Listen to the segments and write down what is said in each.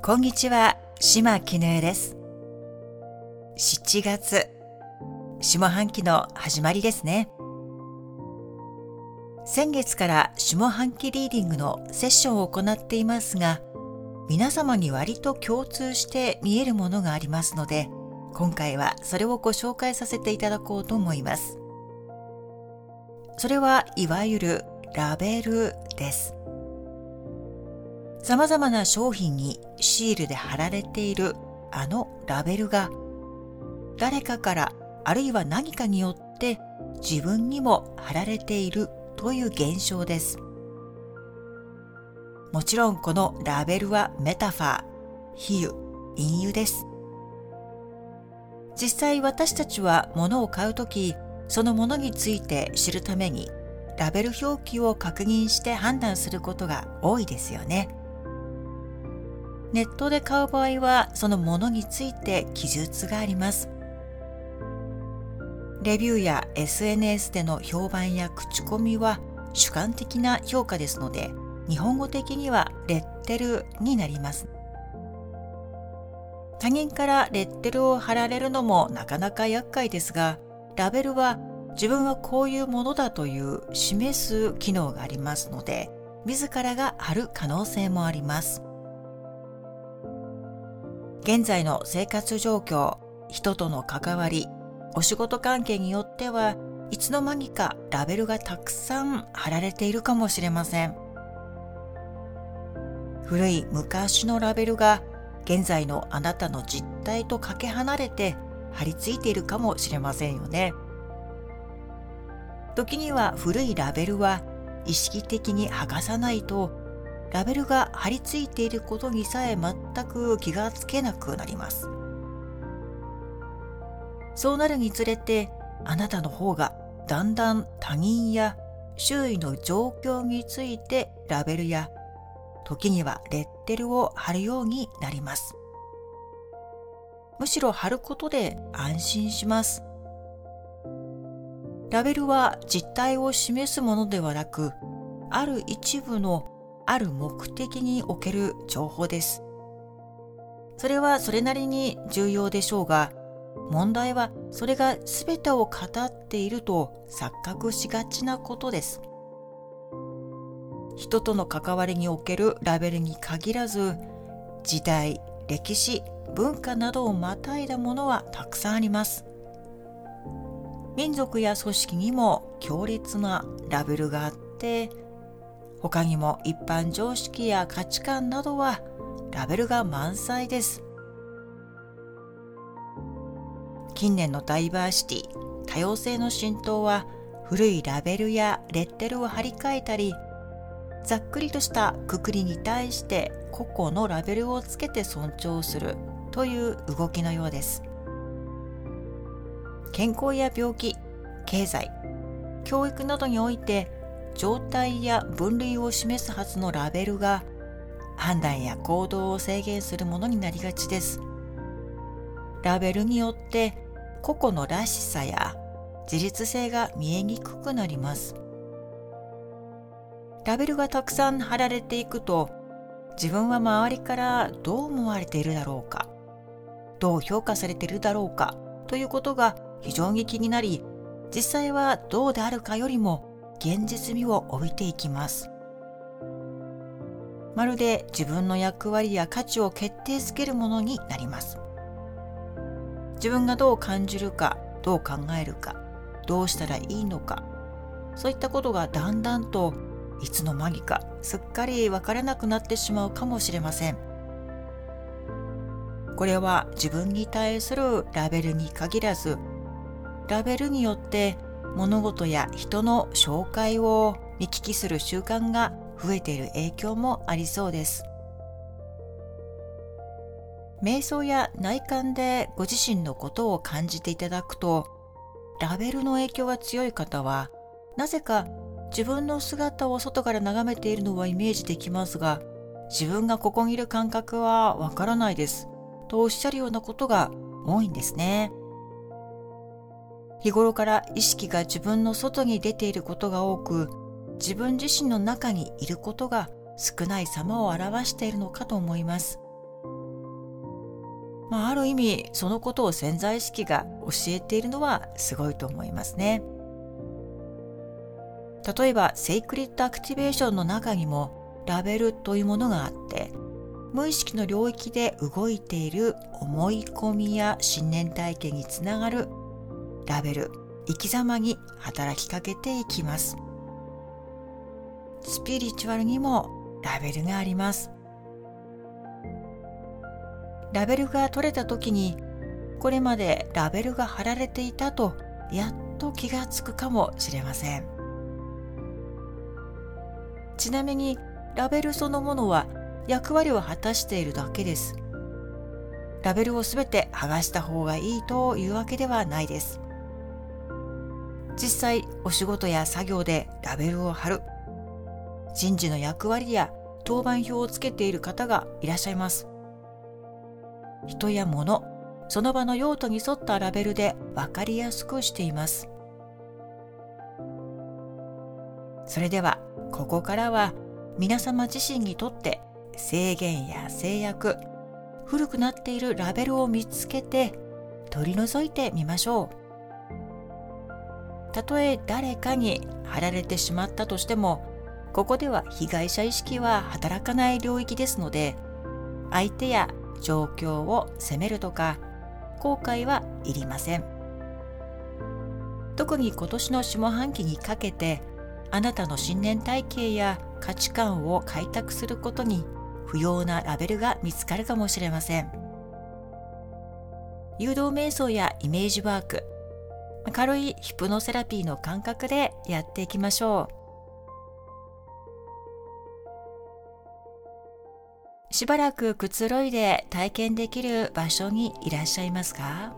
こんにちは、島絹江です。7月、下半期の始まりですね。先月から下半期リーディングのセッションを行っていますが、皆様に割と共通して見えるものがありますので、今回はそれをご紹介させていただこうと思います。それはいわゆるラベルです。様々な商品にシールで貼られているあのラベルが誰かからあるいは何かによって自分にも貼られているという現象です。もちろんこのラベルはメタファー、比喩、隠喩です。実際私たちは物を買うとき、その物について知るためにラベル表記を確認して判断することが多いですよね。ネットで買う場合はそのものについて記述があります。レビューや SNS での評判や口コミは主観的な評価ですので、日本語的にはレッテルになります。他人からレッテルを貼られるのもなかなか厄介ですが、ラベルは自分はこういうものだという示す機能がありますので、自らが貼る可能性もあります。現在の生活状況、人との関わり、お仕事関係によってはいつの間にかラベルがたくさん貼られているかもしれません。古い昔のラベルが現在のあなたの実態とかけ離れて貼り付いているかもしれませんよね。時には古いラベルは意識的に剥がさないとラベルが貼り付いていることにさえ全く気がつけなくなります。そうなるにつれて、あなたの方がだんだん他人や周囲の状況についてラベルや時にはレッテルを貼るようになります。むしろ貼ることで安心します。ラベルは実態を示すものではなく、ある一部のある目的における情報です。それはそれなりに重要でしょうが、問題はそれが全てを語っていると錯覚しがちなことです。人との関わりにおけるラベルに限らず、時代、歴史、文化などをまたいだものはたくさんあります。民族や組織にも強烈なラベルがあって、他にも一般常識や価値観などはラベルが満載です。近年のダイバーシティ、多様性の浸透は古いラベルやレッテルを貼り替えたり、ざっくりとしたくくりに対して個々のラベルをつけて尊重するという動きのようです。健康や病気、経済、教育などにおいて状態や分類を示すはずのラベルが判断や行動を制限するものになりがちです。ラベルによって個々のらしさや自立性が見えにくくなります。ラベルがたくさん貼られていくと、自分は周りからどう思われているだろうか、どう評価されているだろうかということが非常に気になり、実際はどうであるかよりも現実味を帯びていきます。まるで自分の役割や価値を決定づけるものになります。自分がどう感じるか、どう考えるか、どうしたらいいのか、そういったことがだんだんといつの間にかすっかりわからなくなってしまうかもしれません。これは自分に対するラベルに限らず、ラベルによって物事や人の紹介を見聞きする習慣が増えている影響もありそうです。瞑想や内観でご自身のことを感じていただくと、ラベルの影響が強い方は、なぜか自分の姿を外から眺めているのはイメージできますが、自分がここにいる感覚はわからないですとおっしゃるようなことが多いんですね。日頃から意識が自分の外に出ていることが多く、自分自身の中にいることが少ない様を表しているのかと思います。 ある意味そのことを潜在意識が教えているのはすごいと思いますね。例えばセイクリッドアクティベーションの中にもラベルというものがあって、無意識の領域で動いている思い込みや信念体験につながるラベル、生き様に働きかけていきます。スピリチュアルにもラベルがあります。ラベルが取れた時に、これまでラベルが貼られていたとやっと気がつくかもしれません。ちなみにラベルそのものは役割を果たしているだけです。ラベルをすべて剥がした方がいいというわけではないです。実際お仕事や作業でラベルを貼る、人事の役割や当番表をつけている方がいらっしゃいます。人や物、その場の用途に沿ったラベルで分かりやすくしています。それではここからは皆様自身にとって制限や制約、古くなっているラベルを見つけて取り除いてみましょう。たとえ誰かに貼られてしまったとしても、ここでは被害者意識は働かない領域ですので、相手や状況を責めるとか後悔はいりません。特に今年の下半期にかけて、あなたの信念体系や価値観を開拓することに不要なラベルが見つかるかもしれません。誘導瞑想やイメージワーク、軽いヒプノセラピーの感覚でやっていきましょう。しばらくくつろいで体験できる場所にいらっしゃいますか？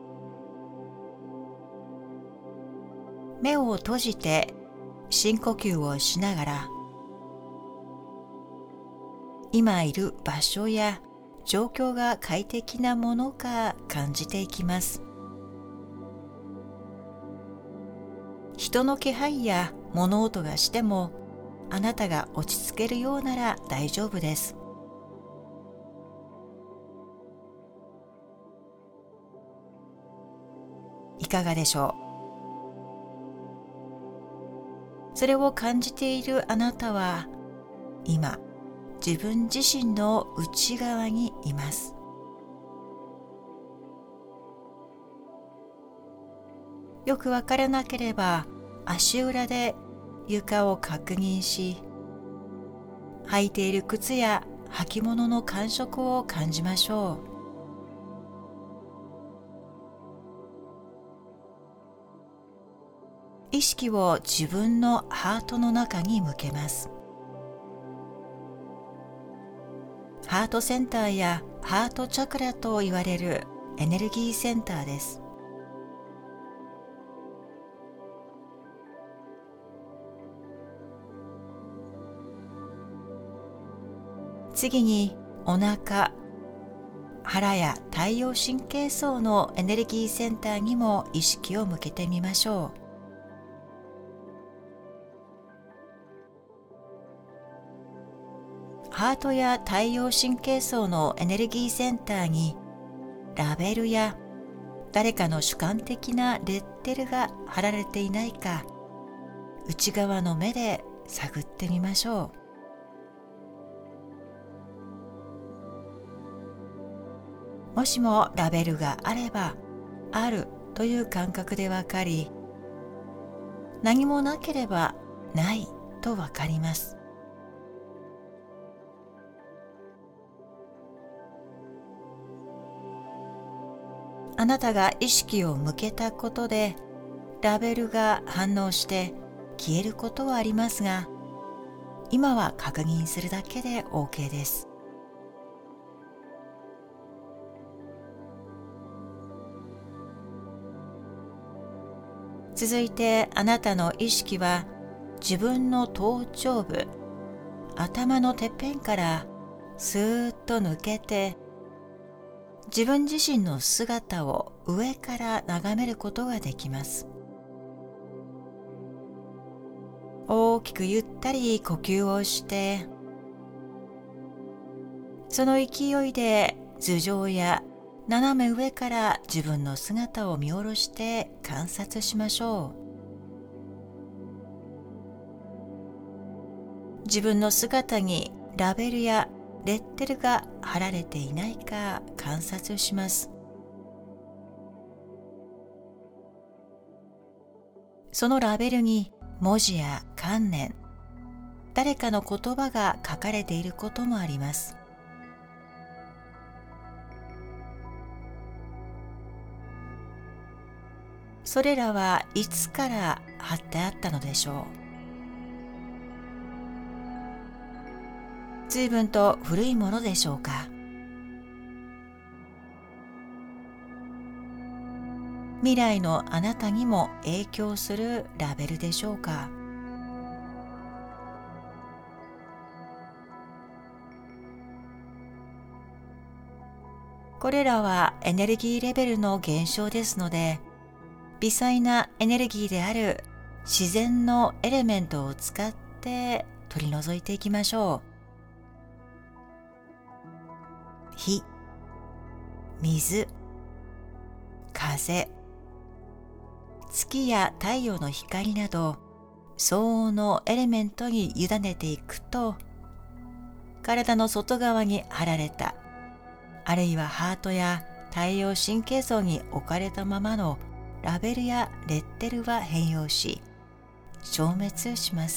目を閉じて深呼吸をしながら、今いる場所や状況が快適なものか感じていきます。人の気配や物音がしても、あなたが落ち着けるようなら大丈夫です。いかがでしょう？それを感じているあなたは、今、自分自身の内側にいます。よくわからなければ、足裏で床を確認し、履いている靴や履物の感触を感じましょう。意識を自分のハートの中に向けます。ハートセンターやハートチャクラと言われるエネルギーセンターです。次にお腹、腹や太陽神経層のエネルギーセンターにも意識を向けてみましょう。ハートや太陽神経層のエネルギーセンターにラベルや誰かの主観的なレッテルが貼られていないか、内側の目で探ってみましょう。もしもラベルがあれば、あるという感覚でわかり、何もなければないとわかります。あなたが意識を向けたことで、ラベルが反応して消えることはありますが、今は確認するだけで OK です。続いてあなたの意識は自分の頭頂部、頭のてっぺんからスーッと抜けて、自分自身の姿を上から眺めることができます。大きくゆったり呼吸をして、その勢いで頭上や斜め上から自分の姿を見下ろして観察しましょう。自分の姿にラベルやレッテルが貼られていないか観察します。そのラベルに文字や観念、誰かの言葉が書かれていることもあります。それらはいつから貼ってあったのでしょう。随分と古いものでしょうか。未来のあなたにも影響するラベルでしょうか。これらはエネルギーレベルの現象ですので、微細なエネルギーである自然のエレメントを使って取り除いていきましょう。火、水、風、月や太陽の光など相応のエレメントに委ねていくと、体の外側に貼られた、あるいはハートや太陽神経層に置かれたままのラベルやレッテルは変容し、消滅します。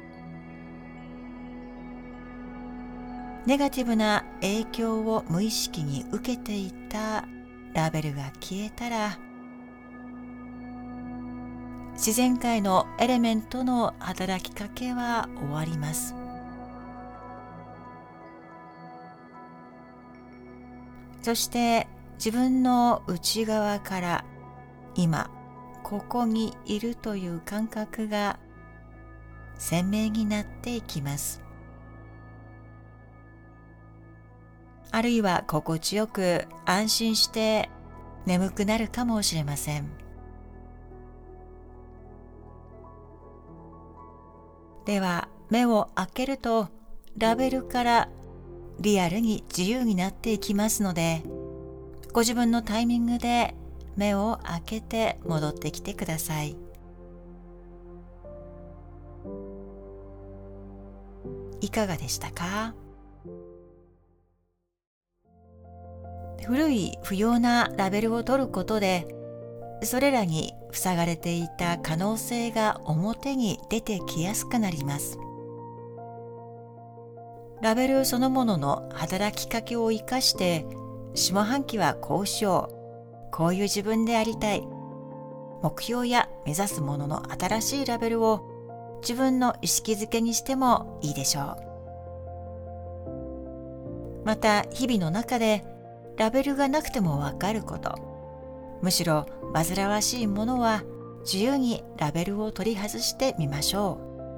ネガティブな影響を無意識に受けていたラベルが消えたら、自然界のエレメントの働きかけは終わります。そして自分の内側から今ここにいるという感覚が鮮明になっていきます。あるいは心地よく安心して眠くなるかもしれません。では目を開けるとラベルからリアルに自由になっていきますので、ご自分のタイミングで目を開けて戻ってきてください。いかがでしたか？古い不要なラベルを取ることで、それらに塞がれていた可能性が表に出てきやすくなります。ラベルそのものの働きかけを生かして、下半期はこうしよう、こういう自分でありたい、目標や目指すものの新しいラベルを自分の意識づけにしてもいいでしょう。また日々の中でラベルがなくてもわかること、むしろ煩わしいものは自由にラベルを取り外してみましょ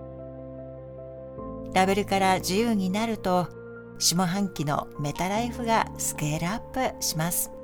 う。ラベルから自由になると、下半期のメタライフがスケールアップします。